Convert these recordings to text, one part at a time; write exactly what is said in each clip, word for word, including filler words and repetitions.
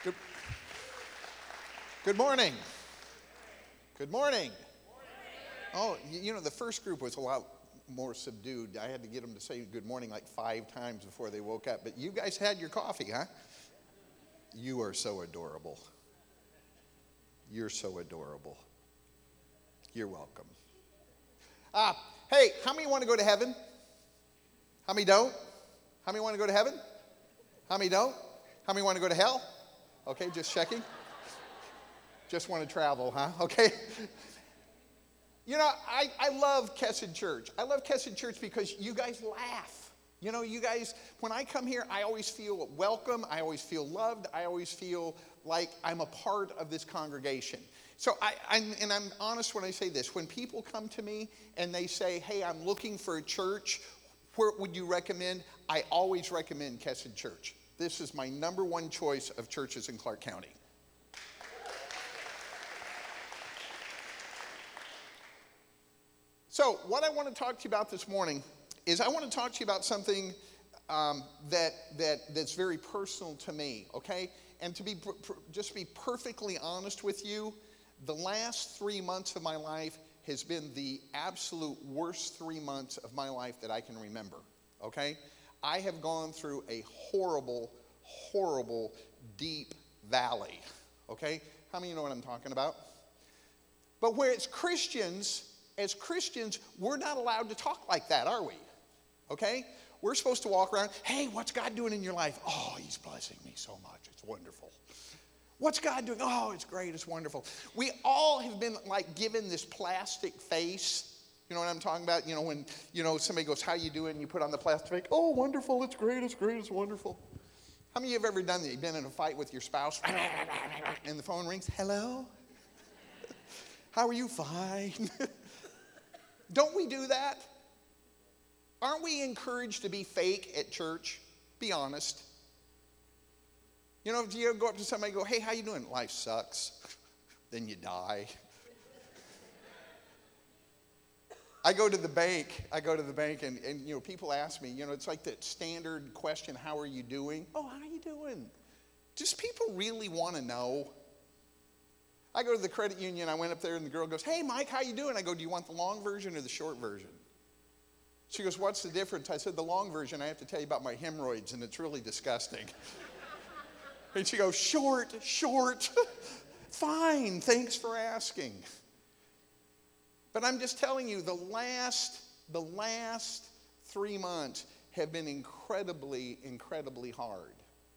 Good, good morning. Good morning. Oh, you know, the first group was a lot more subdued. I had to get them to say good morning like five times before they woke up. But you guys had your coffee, huh? You are so adorable. You're so adorable. You're welcome. Ah, hey, how many want to go to heaven? How many don't? How many want to go to heaven? How many don't? How many want to go to hell? Okay, just checking. Just want to travel, huh? Okay. You know, I, I love Kesed Church. I love Kesed Church because you guys laugh. You know, you guys, when I come here, I always feel welcome. I always feel loved. I always feel like I'm a part of this congregation. So, I, I'm, and I'm honest when I say this. When people come to me and they say, hey, I'm looking for a church, where would you recommend? I always recommend Kesed Church. This is my number one choice of churches in Clark County. So what I want to talk to you about this morning is I want to talk to you about something um, that that that's very personal to me, okay? And to be pr- just be perfectly honest with you, the last three months of my life has been the absolute worst three months of my life that I can remember, okay? I have gone through a horrible, horrible, deep valley, okay? How many of you know what I'm talking about? But where it's Christians, as Christians, we're not allowed to talk like that, are we? Okay? We're supposed to walk around, hey, what's God doing in your life? Oh, he's blessing me so much. It's wonderful. What's God doing? Oh, it's great. It's wonderful. We all have been like given this plastic face. You know what I'm talking about? You know, when, you know, somebody goes, how you doing? And you put on the plastic face. Oh, wonderful. It's great. It's great. It's wonderful. How many of you have ever done that? You've been in a fight with your spouse and the phone rings. Hello? How are you? Fine. Don't we do that? Aren't we encouraged to be fake at church? Be honest. You know, if you go up to somebody and go, hey, how you doing? Life sucks. Then you die. I go to the bank. I go to the bank and, and, you know, people ask me, you know, it's like that standard question, how are you doing? Oh, how are you doing? Does people really want to know? I go to the credit union. I went up there and the girl goes, hey, Mike, how you doing? I go, do you want the long version or the short version? She goes, what's the difference? I said, the long version, I have to tell you about my hemorrhoids, and it's really disgusting. And she goes, short, short. Fine, thanks for asking. But I'm just telling you, the last, the last three months have been incredibly, incredibly hard.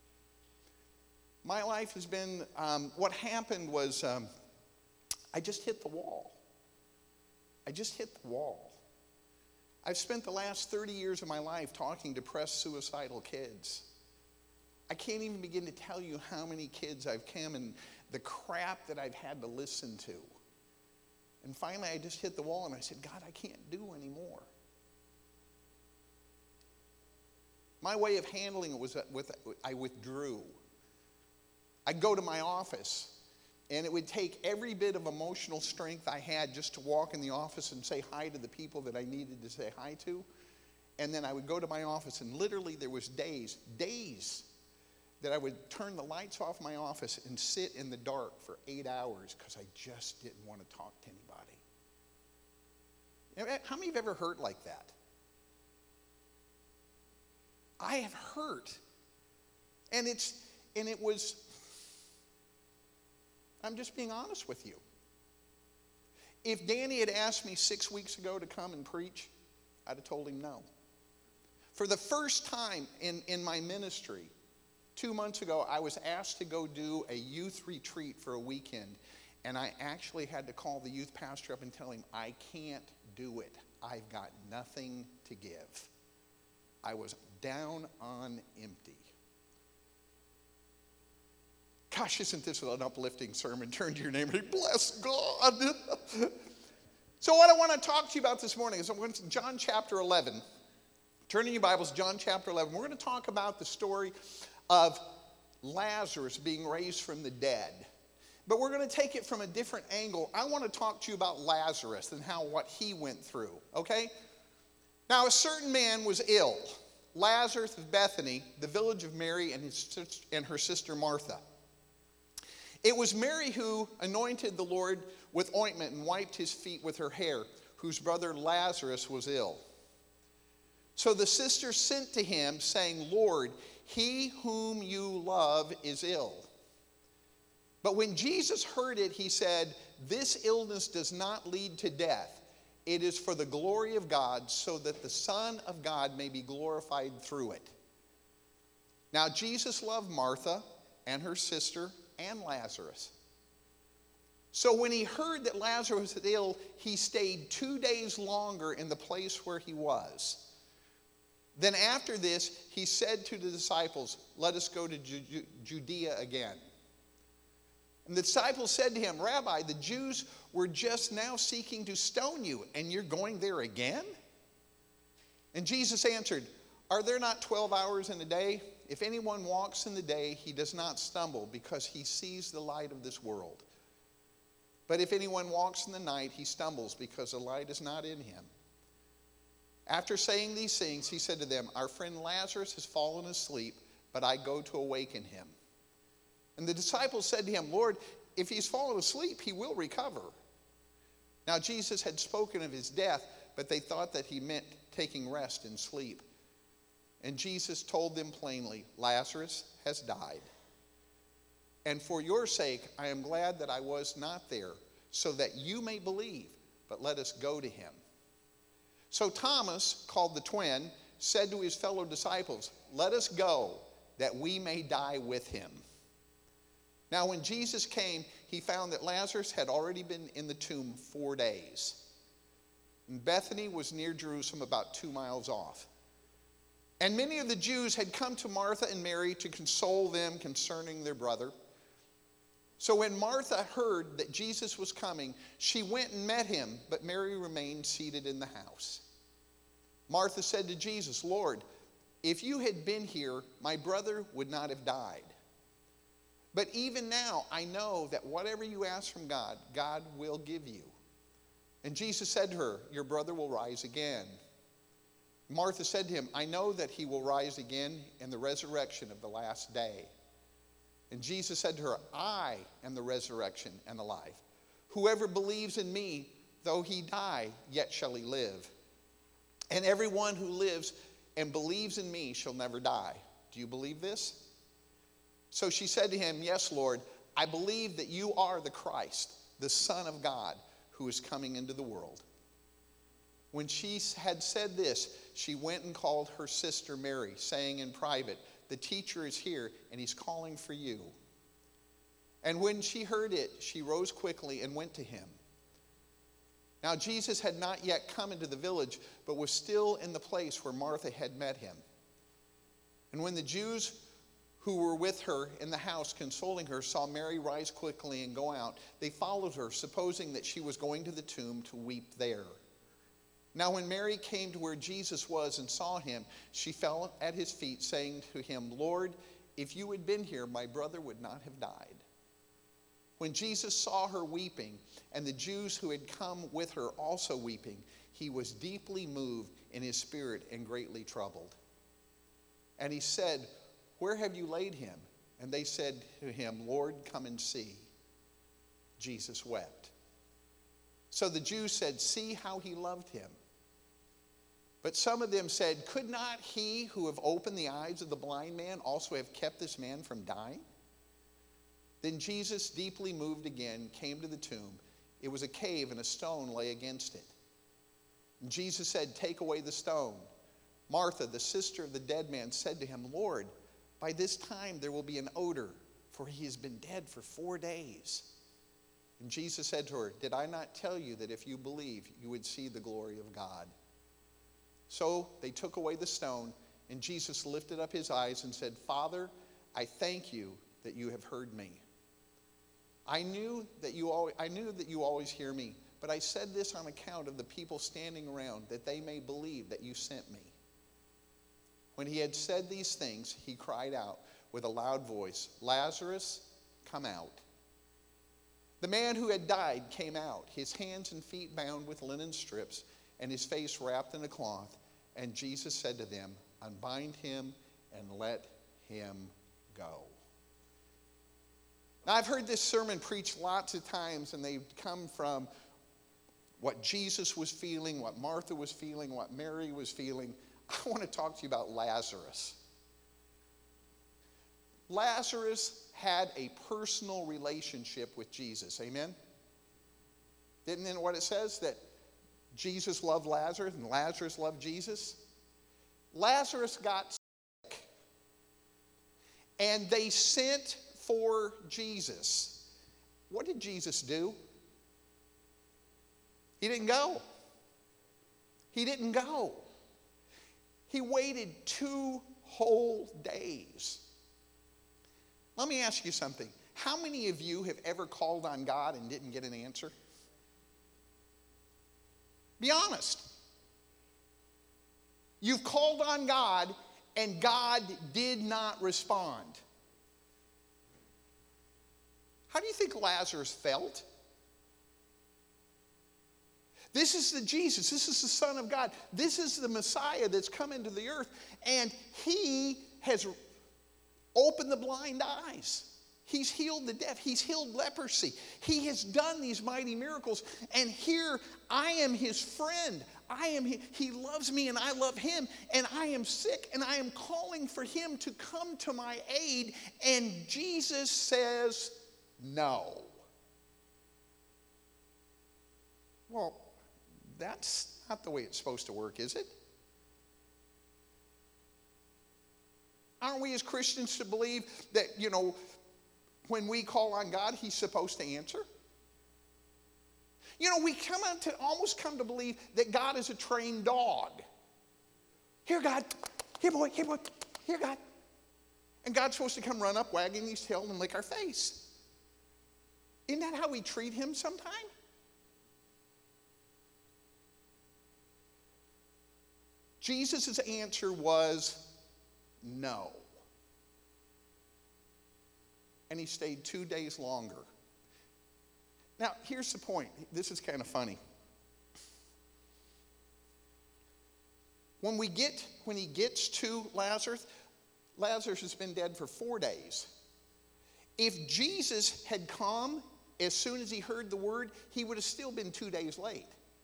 My life has been, um, what happened was um, I just hit the wall. I just hit the wall. I've spent the last thirty years of my life talking to depressed, suicidal kids. I can't even begin to tell you how many kids I've come and the crap that I've had to listen to. And finally, I just hit the wall and I said, God, I can't do anymore. My way of handling it was that with, I withdrew. I'd go to my office, and it would take every bit of emotional strength I had just to walk in the office and say hi to the people that I needed to say hi to. And then I would go to my office, and literally there was days, days, that I would turn the lights off my office and sit in the dark for eight hours because I just didn't want to talk to anybody. How many of you have ever hurt like that? I have hurt. And it's, and it was... I'm just being honest with you. If Danny had asked me six weeks ago to come and preach, I'd have told him no. For the first time in, in my ministry, two months ago, I was asked to go do a youth retreat for a weekend, and I actually had to call the youth pastor up and tell him, I can't do it. I've got nothing to give. I was down on empty. Gosh, isn't this an uplifting sermon? Turn to your neighbor and bless God. So what I want to talk to you about this morning is I went to John chapter eleven. Turn in your Bibles, John chapter eleven. We're going to talk about the story of Lazarus being raised from the dead. But we're going to take it from a different angle. I want to talk to you about Lazarus and how what he went through, okay? Now, a certain man was ill, Lazarus of Bethany, the village of Mary and, his, and her sister Martha. It was Mary who anointed the Lord with ointment and wiped his feet with her hair, whose brother Lazarus was ill. So the sisters sent to him, saying, Lord, he whom you love is ill. But when Jesus heard it, he said, this illness does not lead to death. It is for the glory of God, so that the Son of God may be glorified through it. Now Jesus loved Martha and her sister and Lazarus. So when he heard that Lazarus was ill, he stayed two days longer in the place where he was. Then after this, he said to the disciples, let us go to Ju- Judea again. And the disciples said to him, Rabbi, the Jews were just now seeking to stone you, and you're going there again? And Jesus answered, are there not twelve hours in a day? If anyone walks in the day, he does not stumble, because he sees the light of this world. But if anyone walks in the night, he stumbles, because the light is not in him. After saying these things, he said to them, our friend Lazarus has fallen asleep, but I go to awaken him. And the disciples said to him, Lord, if he's fallen asleep, he will recover. Now Jesus had spoken of his death, but they thought that he meant taking rest and sleep. And Jesus told them plainly, Lazarus has died. And for your sake, I am glad that I was not there, so that you may believe, but let us go to him. So Thomas, called the twin, said to his fellow disciples, let us go, that we may die with him. Now when Jesus came, he found that Lazarus had already been in the tomb four days. And Bethany was near Jerusalem, about two miles off. And many of the Jews had come to Martha and Mary to console them concerning their brother. So when Martha heard that Jesus was coming, she went and met him, but Mary remained seated in the house. Martha said to Jesus, Lord, if you had been here, my brother would not have died. But even now, I know that whatever you ask from God, God will give you. And Jesus said to her, your brother will rise again. Martha said to him, I know that he will rise again in the resurrection of the last day. And Jesus said to her, I am the resurrection and the life. Whoever believes in me, though he die, yet shall he live. And everyone who lives and believes in me shall never die. Do you believe this? So she said to him, yes, Lord, I believe that you are the Christ, the Son of God, who is coming into the world. When she had said this, she went and called her sister Mary, saying in private, the teacher is here, and he's calling for you. And when she heard it, she rose quickly and went to him. Now Jesus had not yet come into the village, but was still in the place where Martha had met him. And when the Jews who were with her in the house consoling her saw Mary rise quickly and go out, they followed her, supposing that she was going to the tomb to weep there. Now when Mary came to where Jesus was and saw him, she fell at his feet, saying to him, Lord, if you had been here, my brother would not have died. When Jesus saw her weeping, and the Jews who had come with her also weeping, he was deeply moved in his spirit and greatly troubled. And he said, where have you laid him? And they said to him, Lord, come and see. Jesus wept. So the Jews said, see how he loved him. But some of them said, could not he who have opened the eyes of the blind man also have kept this man from dying? Then Jesus, deeply moved again, came to the tomb. It was a cave, and a stone lay against it. And Jesus said, take away the stone. Martha, the sister of the dead man, said to him, Lord, by this time there will be an odor, for he has been dead for four days. And Jesus said to her, did I not tell you that if you believe, you would see the glory of God? So they took away the stone, and Jesus lifted up his eyes and said, Father, I thank you that you have heard me. I knew that you always, I knew that you always hear me, but I said this on account of the people standing around, that they may believe that you sent me. When he had said these things, he cried out with a loud voice, Lazarus, come out. The man who had died came out, his hands and feet bound with linen strips, and his face wrapped in a cloth. And Jesus said to them, unbind him and let him go. Now, I've heard this sermon preached lots of times, and they've come from what Jesus was feeling, what Martha was feeling, what Mary was feeling. I want to talk to you about Lazarus. Lazarus had a personal relationship with Jesus. Amen? Isn't that what it says? That Jesus loved Lazarus and Lazarus loved Jesus? Lazarus got sick. And they sent for Jesus. What did Jesus do? He didn't go. He didn't go. He waited two whole days. Let me ask you something. How many of you have ever called on God and didn't get an answer? Be honest. You've called on God and God did not respond. How do you think Lazarus felt? This is the Jesus. This is the Son of God. This is the Messiah that's come into the earth. And he has opened the blind eyes. He's healed the deaf. He's healed leprosy. He has done these mighty miracles. And here I am his friend. I am he, he loves me and I love him. And I am sick and I am calling for him to come to my aid. And Jesus says no. Well, that's not the way it's supposed to work, is it? Aren't we as Christians to believe that, you know, when we call on God, he's supposed to answer? You know, we come out to almost come to believe that God is a trained dog. Here, God. Here, boy. Here, boy. Here, God. And God's supposed to come run up, wagging his tail and lick our face. Isn't that how we treat him sometimes? Jesus' answer was no. And he stayed two days longer. Now, here's the point. This is kind of funny. When we get, when he gets to Lazarus, Lazarus has been dead for four days. If Jesus had come as soon as he heard the word, he would have still been two days late.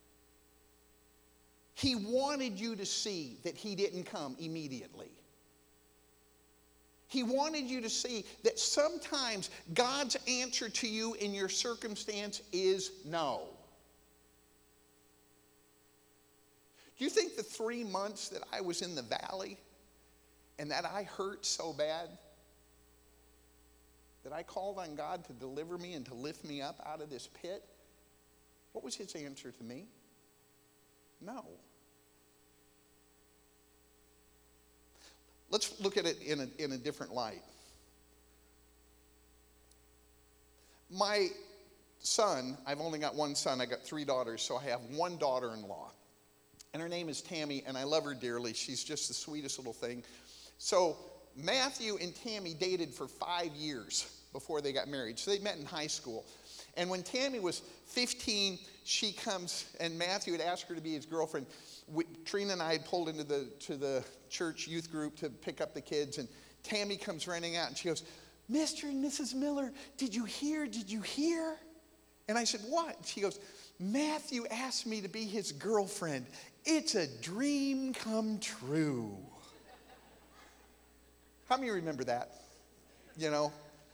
He wanted you to see that he didn't come immediately. He wanted you to see that sometimes God's answer to you in your circumstance is no. Do you think the three months that I was in the valley and that I hurt so bad that I called on God to deliver me and to lift me up out of this pit, what was his answer to me? No. Let's look at it in a, in a different light. My son, I've only got one son, I got three daughters, so I have one daughter-in-law. And her name is Tammy, and I love her dearly. She's just the sweetest little thing. So Matthew and Tammy dated for five years before they got married. So they met in high school. And when Tammy was fifteen, she comes, and Matthew had asked her to be his girlfriend. We, Trina and I had pulled into the to the church youth group to pick up the kids, and Tammy comes running out, and she goes, Mister and Missus Miller, did you hear, did you hear? And I said, what? She goes, Matthew asked me to be his girlfriend. It's a dream come true. How many remember that? You know?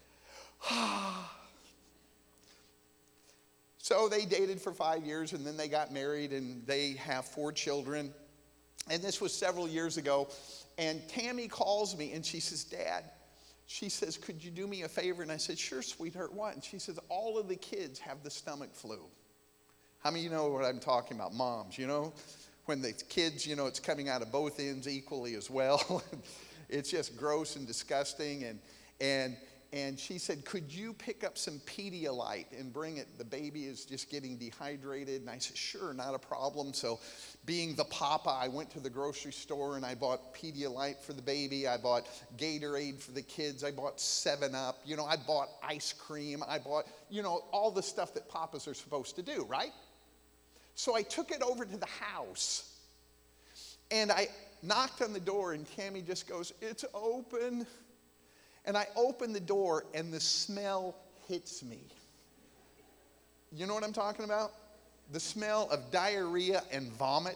So they dated for five years, and then they got married, and they have four children. And this was several years ago. And Tammy calls me, and she says, Dad, she says, could you do me a favor? And I said, sure, sweetheart, what? And she says, all of the kids have the stomach flu. How many of you know what I'm talking about? Moms, you know? When the kids, you know, it's coming out of both ends equally as well. It's just gross and disgusting. And, and, and she said, could you pick up some Pedialyte and bring it? The baby is just getting dehydrated. And I said, sure, not a problem. So being the papa, I went to the grocery store and I bought Pedialyte for the baby. I bought Gatorade for the kids. I bought seven up. You know, I bought ice cream. I bought, you know, all the stuff that papas are supposed to do, right? So I took it over to the house, and I knocked on the door, and Tammy just goes, it's open. And I opened the door, and the smell hits me. You know what I'm talking about? The smell of diarrhea and vomit.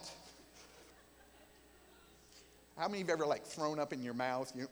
How many of you have ever like thrown up in your mouth? You...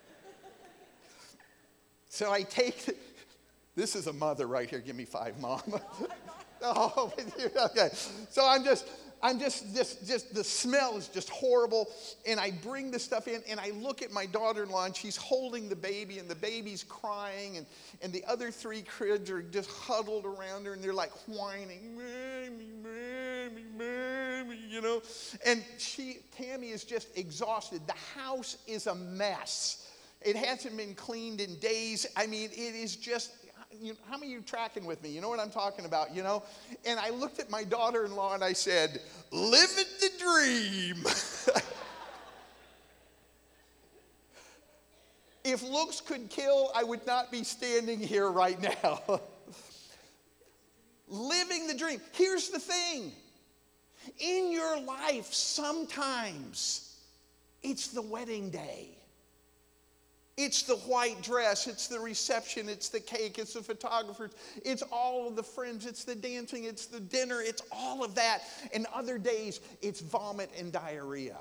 So I take, the... this is a mother right here. Give me five, Mom. Oh, okay. So I'm just, I'm just, just, just, the smell is just horrible. And I bring the stuff in and I look at my daughter-in-law and she's holding the baby and the baby's crying and, and the other three kids are just huddled around her and they're like whining, Mommy, Mommy, Mommy, you know. And she, Tammy is just exhausted. The house is a mess. It hasn't been cleaned in days. I mean, it is just, you know, how many of you tracking with me? You know what I'm talking about, you know? And I looked at my daughter-in-law and I said, living the dream. If looks could kill, I would not be standing here right now. Living the dream. Here's the thing. In your life, sometimes it's the wedding day. It's the white dress, it's the reception, it's the cake, it's the photographers, it's all of the friends, it's the dancing, it's the dinner, it's all of that. And other days, it's vomit and diarrhea.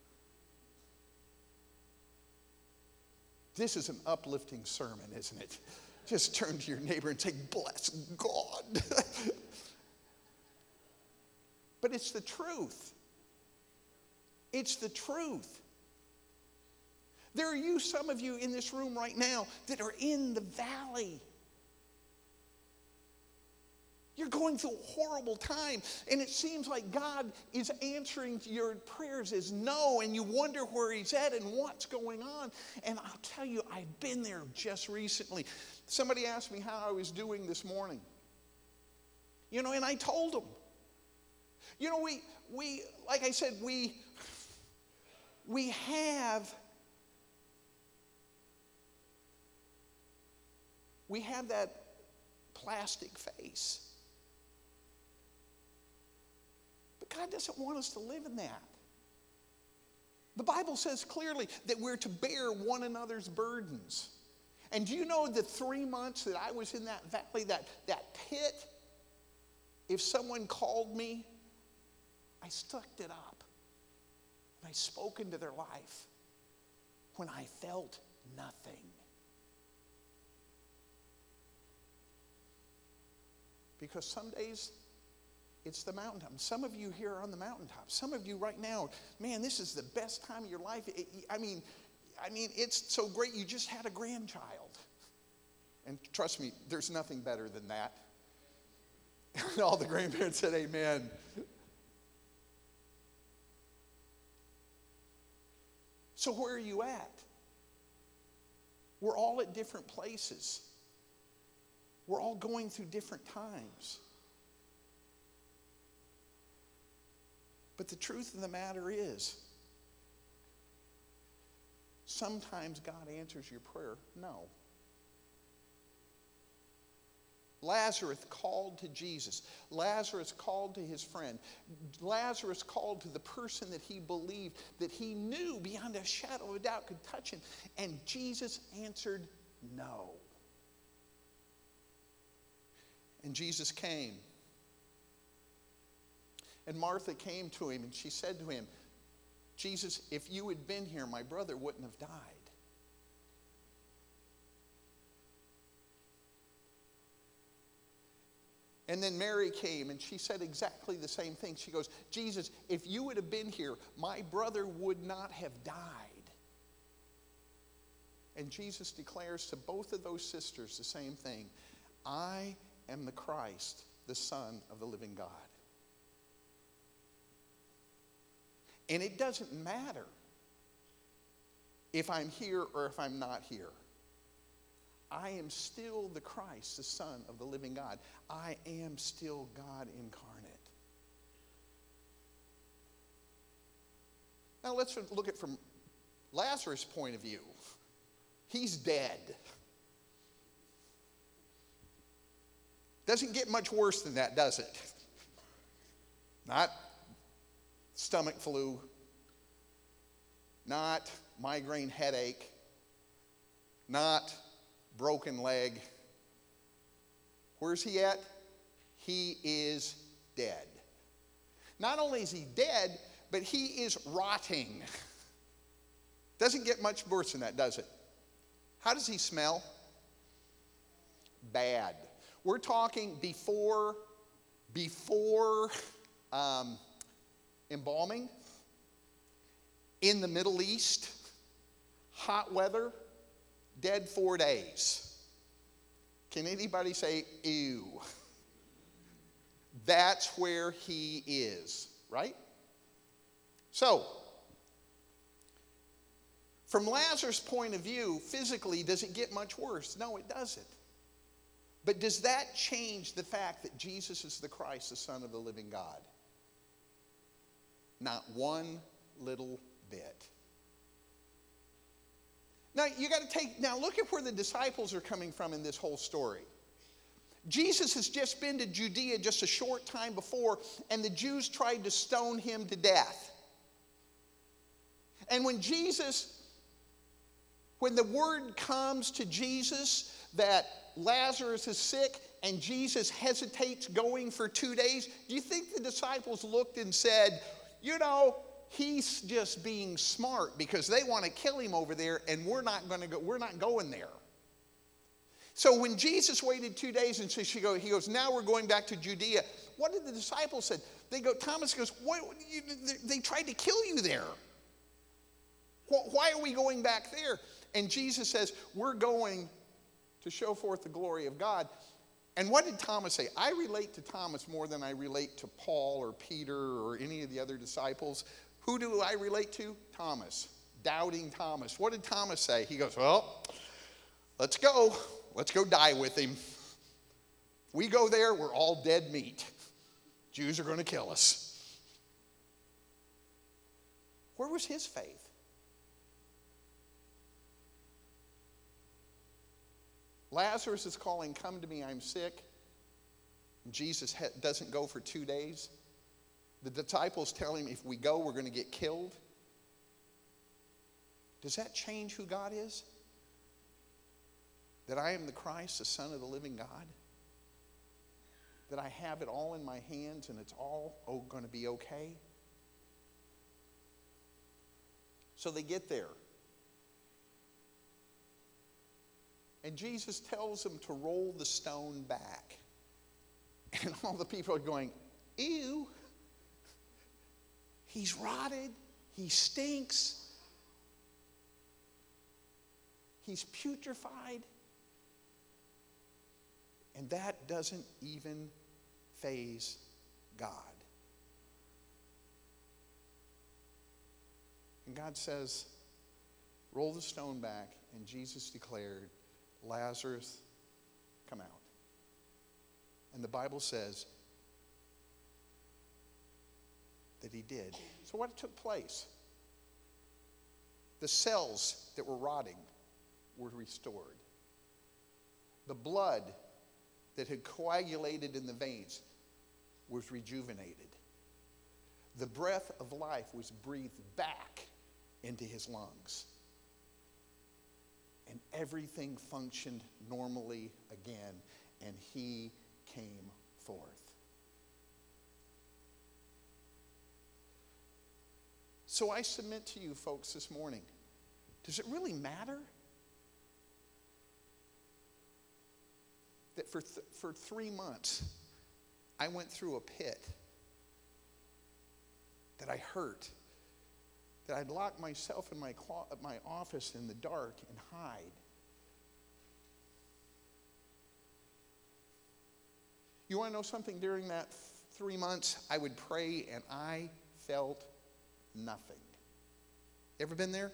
This is an uplifting sermon, isn't it? Just turn to your neighbor and say, bless God. But it's the truth. It's the truth. There are you, some of you in this room right now that are in the valley. You're going through a horrible time, and it seems like God is answering your prayers as no, and you wonder where he's at and what's going on. And I'll tell you, I've been there just recently. Somebody asked me how I was doing this morning. You know, and I told them. You know, we, we like I said, we, we have... We have that plastic face. But God doesn't want us to live in that. The Bible says clearly that we're to bear one another's burdens. And do you know the three months that I was in that valley, that, that pit, if someone called me, I sucked it up. And I spoke into their life when I felt nothing. Because some days, it's the mountaintop. Some of you here are on the mountaintop. Some of you right now, man, this is the best time of your life. It, I mean, I mean, it's so great you just had a grandchild. And trust me, there's nothing better than that. All the grandparents said amen. So where are you at? We're all at different places. We're all going through different times. But the truth of the matter is, sometimes God answers your prayer, no. Lazarus called to Jesus. Lazarus called to his friend. Lazarus called to the person that he believed, that he knew beyond a shadow of a doubt could touch him. And Jesus answered no. And Jesus came. And Martha came to him and she said to him, Jesus, if you had been here, my brother wouldn't have died. And then Mary came and she said exactly the same thing. She goes, Jesus, if you would have been here, my brother would not have died. And Jesus declares to both of those sisters the same thing. I am the Christ, the Son of the living God. And it doesn't matter if I'm here or if I'm not here. I am still the Christ, the Son of the living God. I am still God incarnate. Now let's look at it from Lazarus' point of view. He's dead. Doesn't get much worse than that, does it? Not stomach flu, not migraine headache, not broken leg, Where's he at? He is dead. Not only is he dead, but he is rotting. Doesn't get much worse than that, does it? How does he smell? Bad. We're talking before, before um, embalming, in the Middle East, hot weather, dead four days. Can anybody say, ew? That's where he is, right? So, from Lazarus' point of view, physically, does it get much worse? No, it doesn't. But does that change the fact that Jesus is the Christ, the Son of the living God? Not one little bit. Now, you got to take, now look at where the disciples are coming from in this whole story. Jesus has just been to Judea just a short time before, and the Jews tried to stone him to death. And when Jesus, when the word comes to Jesus that Lazarus is sick and Jesus hesitates going for two days, do you think the disciples looked and said, you know, he's just being smart because they want to kill him over there and we're not going to go, we're not going there. So when Jesus waited two days and so she go, he goes, now we're going back to Judea. What did the disciples say? They go, Thomas goes, what, you, they tried to kill you there. Why are we going back there? And Jesus says, we're going to show forth the glory of God. And what did Thomas say? I relate to Thomas more than I relate to Paul or Peter or any of the other disciples. Who do I relate to? Thomas. Doubting Thomas. What did Thomas say? He goes, well, let's go. Let's go die with him. We go there, we're all dead meat. Jews are going to kill us. Where was his faith? Lazarus is calling, come to me, I'm sick. Jesus doesn't go for two days. The disciples tell him, if we go, we're going to get killed. Does that change who God is? That I am the Christ, the Son of the living God? That I have it all in my hands and it's all oh, going to be okay? So they get there. And Jesus tells them to roll the stone back. And all the people are going, ew. He's rotted. He stinks. He's putrefied. And that doesn't even faze God. And God says, roll the stone back. And Jesus declared, Lazarus, come out. And the Bible says that he did. So what took place? The cells that were rotting were restored. The blood that had coagulated in the veins was rejuvenated. The breath of life was breathed back into his lungs. And everything functioned normally again, and he came forth. So I submit to you folks this morning, does it really matter that for, th- for three months I went through a pit, that I hurt, that I'd lock myself in my, clo- my office in the dark and hide? You want to know something? During that three months, I would pray and I felt nothing. Ever been there?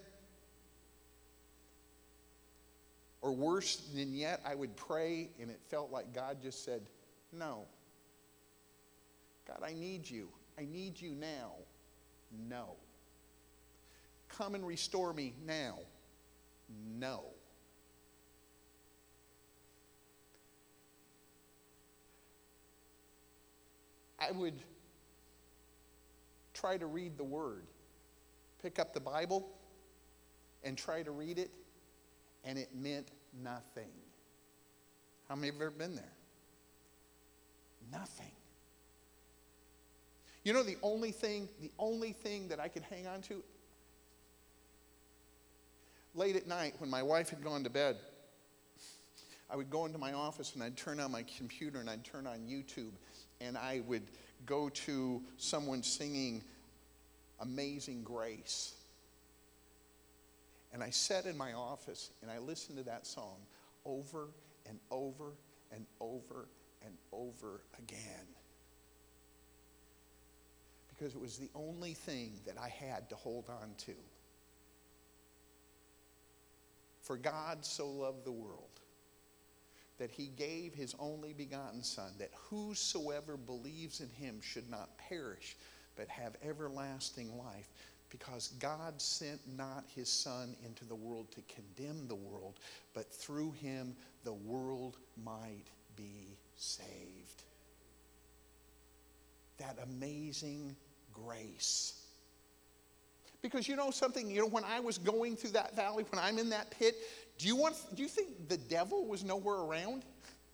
Or worse than yet, I would pray and it felt like God just said, no. God, I need you. I need you now. No. Come and restore me now. No. I would try to read the Word. Pick up the Bible and try to read it, and it meant nothing. How many have ever been there? Nothing. You know, the only thing, the only thing that I could hang on to, late at night when my wife had gone to bed, I would go into my office and I'd turn on my computer and I'd turn on YouTube and I would go to someone singing Amazing Grace. And I sat in my office and I listened to that song over and over and over and over again. Because it was the only thing that I had to hold on to. For God so loved the world that he gave his only begotten Son, that whosoever believes in him should not perish, but have everlasting life. Because God sent not his Son into the world to condemn the world, but through him the world might be saved. That amazing grace. Because you know something, you know, when I was going through that valley, when I'm in that pit, do you want, do you think the devil was nowhere around?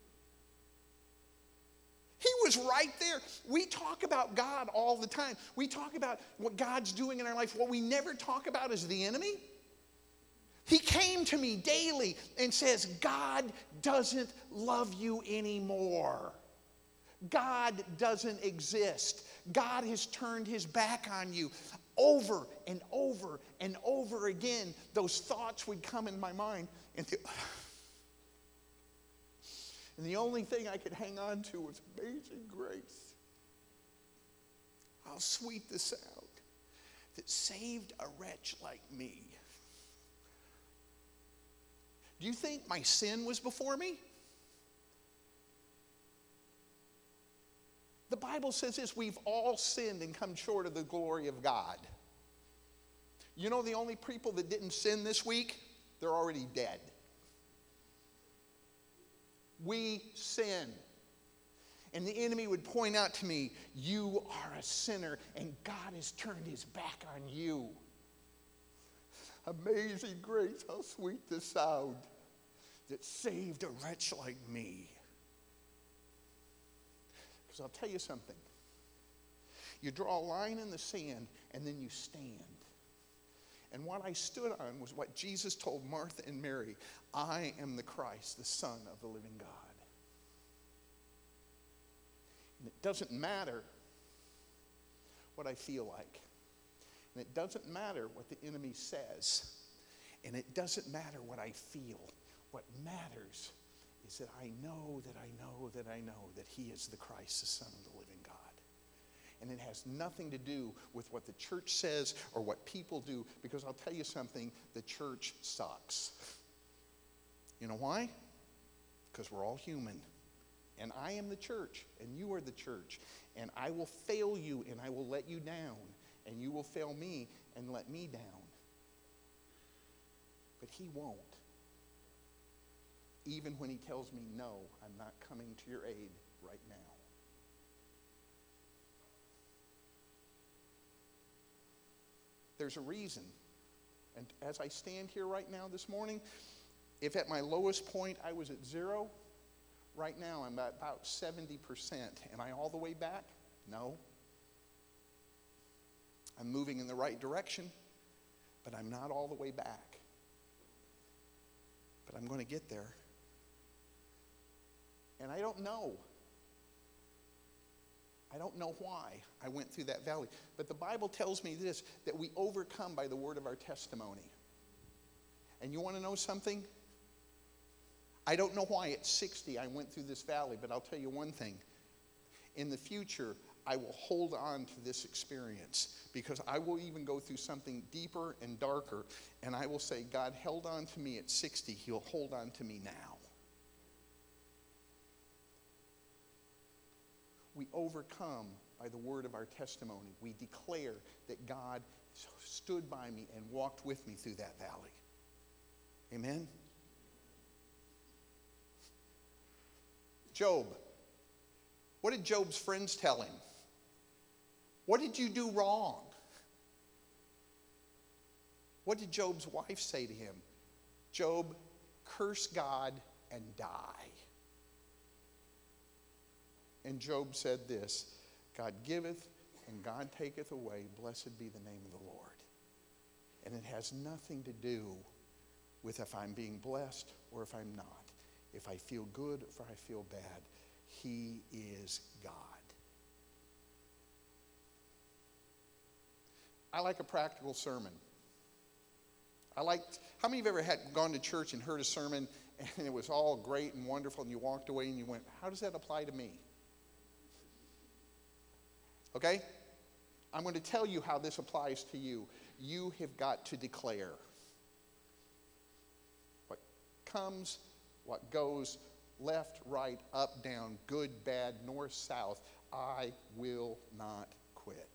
He was right there. We talk about God all the time. We talk about what God's doing in our life. What we never talk about is the enemy. He came to me daily and says, God doesn't love you anymore. God doesn't exist. God has turned his back on you. Over and over and over again, those thoughts would come in my mind. And the, and the only thing I could hang on to was amazing grace. How sweet the sound that saved a wretch like me. Do you think my sin was before me? The Bible says this, we've all sinned and come short of the glory of God. You know the only people that didn't sin this week? They're already dead. We sin. And the enemy would point out to me, you are a sinner and God has turned his back on you. Amazing grace, how sweet the sound that saved a wretch like me. Because I'll tell you something. You draw a line in the sand and then you stand. And what I stood on was what Jesus told Martha and Mary. I am the Christ, the Son of the living God. And it doesn't matter what I feel like. And it doesn't matter what the enemy says. And it doesn't matter what I feel. What matters is that I know that I know that I know that he is the Christ, the Son of the living God. And it has nothing to do with what the church says or what people do, because I'll tell you something, the church sucks. You know why? Because we're all human. And I am the church, and you are the church. And I will fail you, and I will let you down. And you will fail me and let me down. But he won't. Even when he tells me, no, I'm not coming to your aid right now. There's a reason. And as I stand here right now this morning, if at my lowest point I was at zero, right now I'm at about seventy percent. Am I all the way back? No. I'm moving in the right direction, but I'm not all the way back. But I'm going to get there. And I don't know. I don't know why I went through that valley. But the Bible tells me this, that we overcome by the word of our testimony. And you want to know something? I don't know why at sixty I went through this valley, but I'll tell you one thing. In the future, I will hold on to this experience, because I will even go through something deeper and darker, and I will say, God held on to me at sixty, he'll hold on to me now. We overcome by the word of our testimony. We declare that God stood by me and walked with me through that valley. Amen? Job. What did Job's friends tell him? What did you do wrong? What did Job's wife say to him? Job, curse God and die. And Job said this, God giveth and God taketh away. Blessed be the name of the Lord. And it has nothing to do with if I'm being blessed or if I'm not. If I feel good or if I feel bad. He is God. I like a practical sermon. I like, how many of you ever had gone to church and heard a sermon and it was all great and wonderful and you walked away and you went, how does that apply to me? Okay? I'm going to tell you how this applies to you. You have got to declare what comes, what goes, left, right, up, down, good, bad, north, south. I will not quit.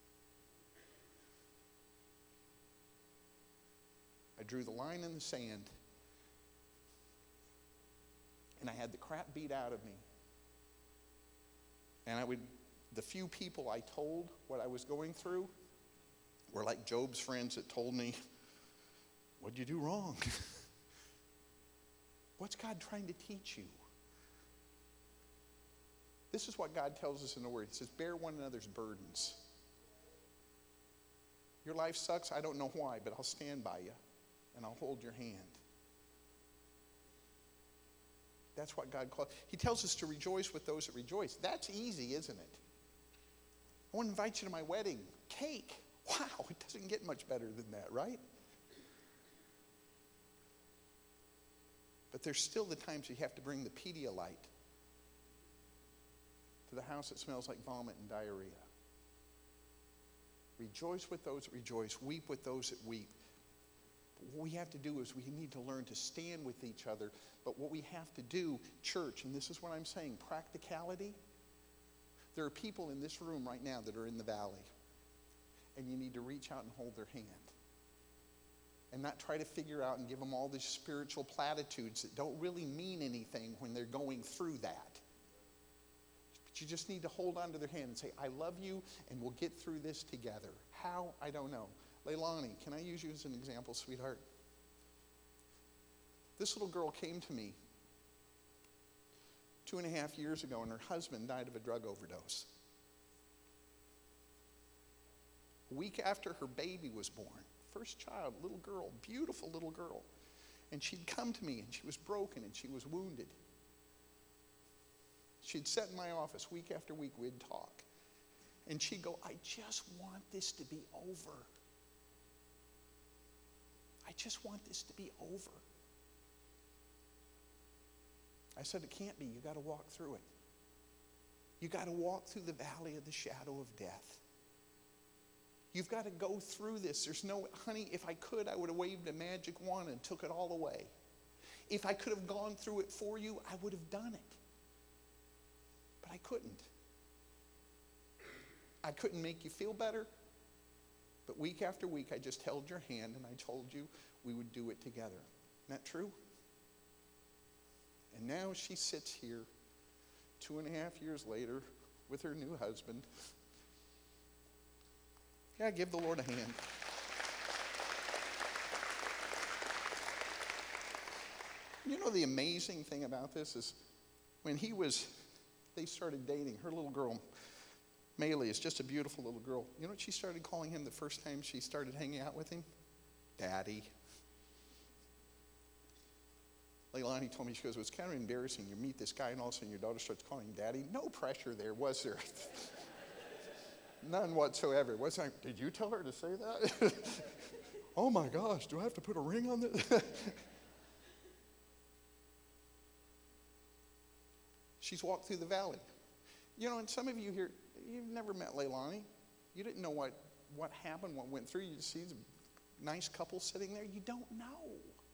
I drew the line in the sand, and I had the crap beat out of me. And I would, the few people I told what I was going through were like Job's friends that told me, what'd you do wrong? What's God trying to teach you? This is what God tells us in the Word. He says, bear one another's burdens. Your life sucks. I don't know why, but I'll stand by you, and I'll hold your hand. That's what God calls. He tells us to rejoice with those that rejoice. That's easy, isn't it? I want to invite you to my wedding. Cake. Wow, it doesn't get much better than that, right? But there's still the times you have to bring the Pedialyte to the house that smells like vomit and diarrhea. Rejoice with those that rejoice. Weep with those that weep. But what we have to do is we need to learn to stand with each other. But what we have to do, church, and this is what I'm saying, practicality. There are people in this room right now that are in the valley. And you need to reach out and hold their hand. And not try to figure out and give them all these spiritual platitudes that don't really mean anything when they're going through that. But you just need to hold on to their hand and say, I love you, and we'll get through this together. How? I don't know. Leilani, can I use you as an example, sweetheart? This little girl came to me two and a half years ago, and her husband died of a drug overdose. A week after her baby was born, first child, little girl, beautiful little girl. And she'd come to me, and she was broken, and she was wounded. She'd sit in my office week after week, we'd talk. And she'd go, I just want this to be over. I just want this to be over. I said, it can't be. You got to walk through it. You got to walk through the valley of the shadow of death. You've got to go through this. There's no, honey, if I could, I would have waved a magic wand and took it all away. If I could have gone through it for you, I would have done it. But I couldn't. I couldn't make you feel better. But week after week, I just held your hand and I told you we would do it together. Isn't that true? And now she sits here two and a half years later with her new husband. Yeah, give the Lord a hand. You know, the amazing thing about this is when he was, they started dating, her little girl, Maylee, is just a beautiful little girl. You know what she started calling him the first time she started hanging out with him? Daddy. Leilani told me, she goes, well, it's kind of embarrassing. You meet this guy and all of a sudden your daughter starts calling him Daddy. No pressure there, was there? None whatsoever. Was I, did you tell her to say that? Oh my gosh, do I have to put a ring on this? She's walked through the valley. You know, and some of you here, you've never met Leilani. You didn't know what, what happened, what went through. You just see a nice couple sitting there. You don't know.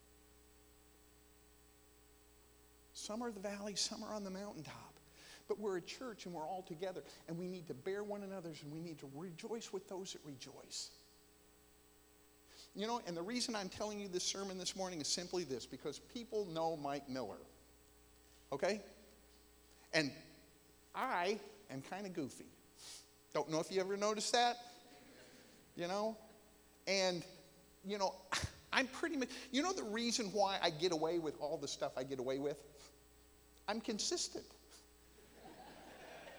Some are the valley, some are on the mountaintop. But we're a church and we're all together. And we need to bear one another's and we need to rejoice with those that rejoice. You know, and the reason I'm telling you this sermon this morning is simply this. Because people know Mike Miller. Okay? And I am kind of goofy. Don't know if you ever noticed that. You know? And, you know, I'm pretty much, you know the reason why I get away with all the stuff I get away with? I'm consistent.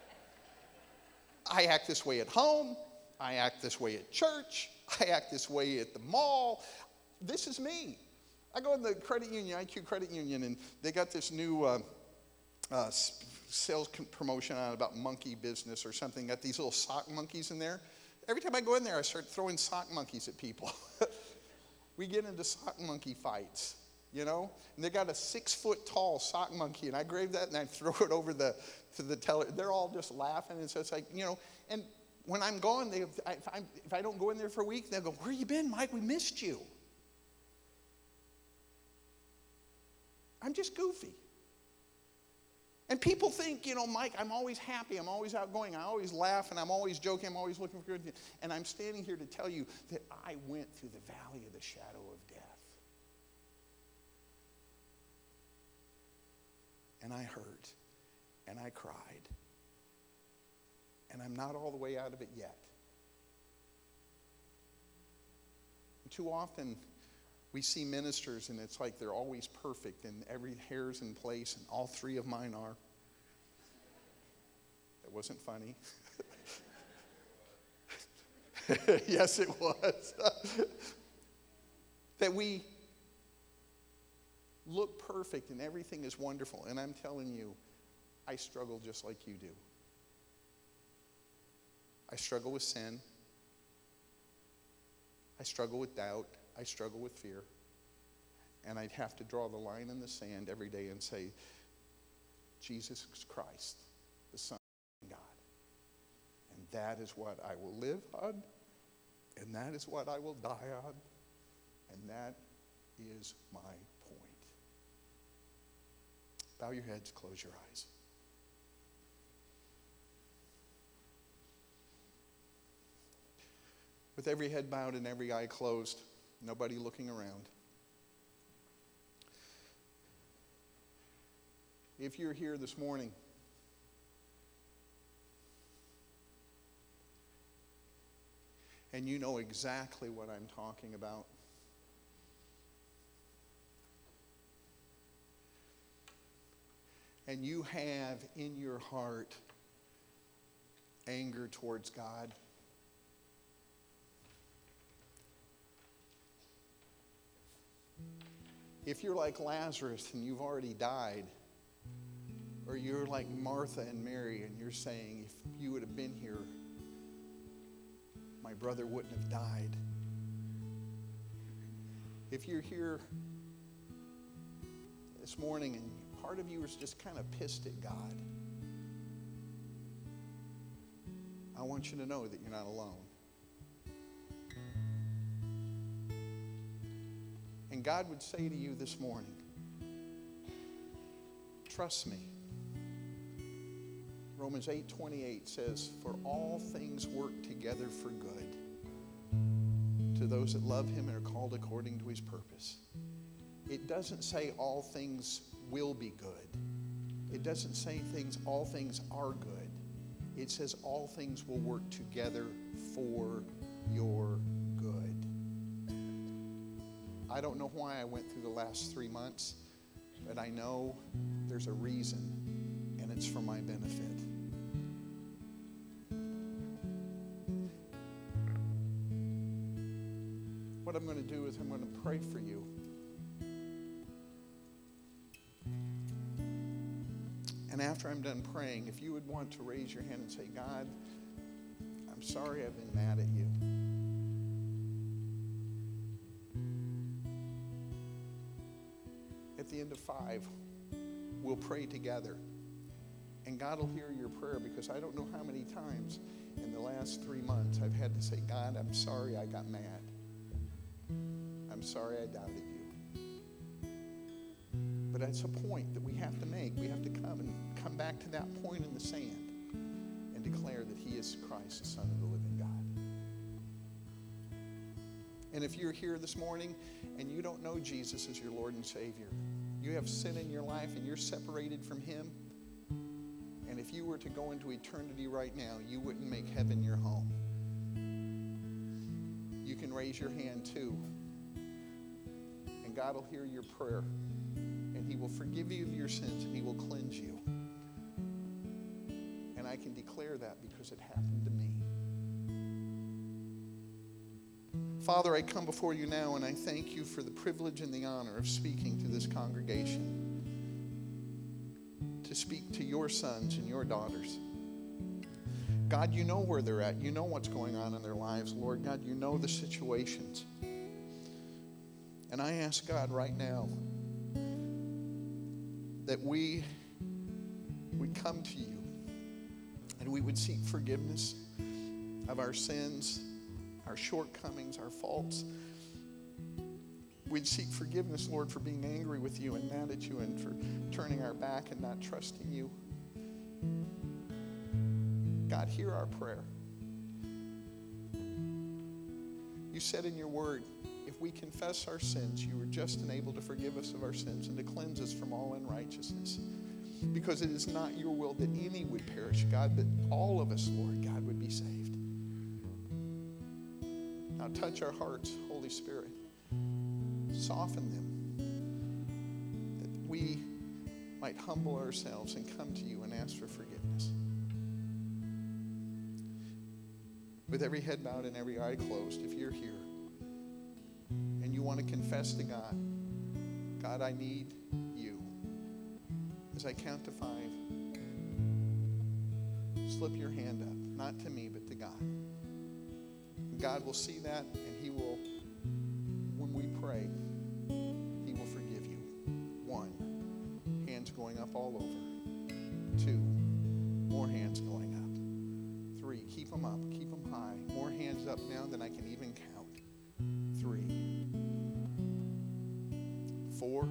I act this way at home. I act this way at church. I act this way at the mall. This is me. I go in the credit union, I Q Credit Union, and they got this new uh, uh, sales promotion on about monkey business or something. Got these little sock monkeys in there. Every time I go in there, I start throwing sock monkeys at people. We get into sock monkey fights, you know? And they got a six-foot-tall sock monkey, and I grab that and I throw it over the to the teller. They're all just laughing, and so it's like, you know, and when I'm gone, they, if, I, if I don't go in there for a week, they'll go, "Where you been, Mike? We missed you." I'm just goofy. And people think, you know, Mike, I'm always happy, I'm always outgoing, I always laugh, and I'm always joking, I'm always looking for good. And I'm standing here to tell you that I went through the valley of the shadow of death. And I hurt, and I cried. And I'm not all the way out of it yet. And too often, we see ministers, and it's like they're always perfect, and every hair's in place, and all three of mine are. That wasn't funny. Yes, it was. That we look perfect, and everything is wonderful. And I'm telling you, I struggle just like you do. I struggle with sin. I struggle with doubt. I struggle with fear. And I'd have to draw the line in the sand every day and say, Jesus Christ, the Son of God. And that is what I will live on. And that is what I will die on. And that is my point. Bow your heads, close your eyes. With every head bowed and every eye closed, nobody looking around. If you're here this morning and you know exactly what I'm talking about, and you have in your heart anger towards God, if you're like Lazarus and you've already died, or you're like Martha and Mary and you're saying, if you would have been here, my brother wouldn't have died. If you're here this morning and part of you is just kind of pissed at God, I want you to know that you're not alone. And God would say to you this morning, trust me. Romans eight twenty-eight says, for all things work together for good to those that love him and are called according to his purpose. It doesn't say all things will be good. It doesn't say things, all things are good. It says all things will work together for your good. I don't know why I went through the last three months, but I know there's a reason, and it's for my benefit. What I'm going to do is I'm going to pray for you. And after I'm done praying, if you would want to raise your hand and say, God, I'm sorry I've been mad at you. At the end of five, we'll pray together. And God will hear your prayer, because I don't know how many times in the last three months I've had to say, God, I'm sorry I got mad. I'm sorry I doubted you. But it's a point that we have to make. We have to come and come back to that point in the sand and declare that he is Christ, the Son of the living God. And if you're here this morning and you don't know Jesus as your Lord and Savior, you have sin in your life and you're separated from him, and if you were to go into eternity right now, you wouldn't make heaven your home. You can raise your hand too. And God will hear your prayer. And he will forgive you of your sins, and he will cleanse you. And I can declare declare that because it happened to me. Father, I come before you now and I thank you for the privilege and the honor of speaking to this congregation, to speak to your sons and your daughters. God, you know where they're at. You know what's going on in their lives, Lord. God, you know the situations. And I ask God right now that we would come to you and we would seek forgiveness of our sins, our shortcomings, our faults. We'd seek forgiveness, Lord, for being angry with you and mad at you and for turning our back and not trusting you. God, hear our prayer. You said in your word, if we confess our sins, you are just and able to forgive us of our sins and to cleanse us from all unrighteousness. Because it is not your will that any would perish, God, but all of us, Lord, God, would be saved. Now touch our hearts, Holy Spirit. Soften them, that we might humble ourselves and come to you and ask for forgiveness. With every head bowed and every eye closed, if you're here and you want to confess to God, God, I need you. As I count to five, slip your hand up, not to me, but to God. And God will see that, and he will, when we pray, he will forgive you. One, hands going up all over. Two, more hands going up. Three, keep them up, keep them high. More hands up now than I can even count. Three. Four.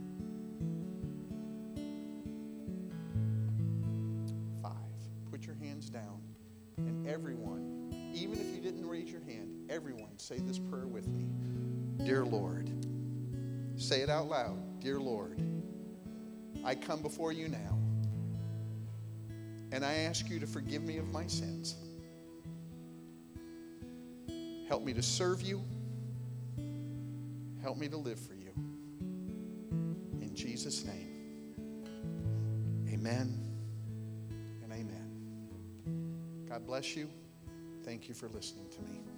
Five. Put your hands down. And everyone, even if you didn't raise your hand, everyone say this prayer with me. Dear Lord. Say it out loud. Dear Lord, I come before you now. And I ask you to forgive me of my sins. Help me to serve you. Help me to live for you. In Jesus' name, amen and amen. God bless you. Thank you for listening to me.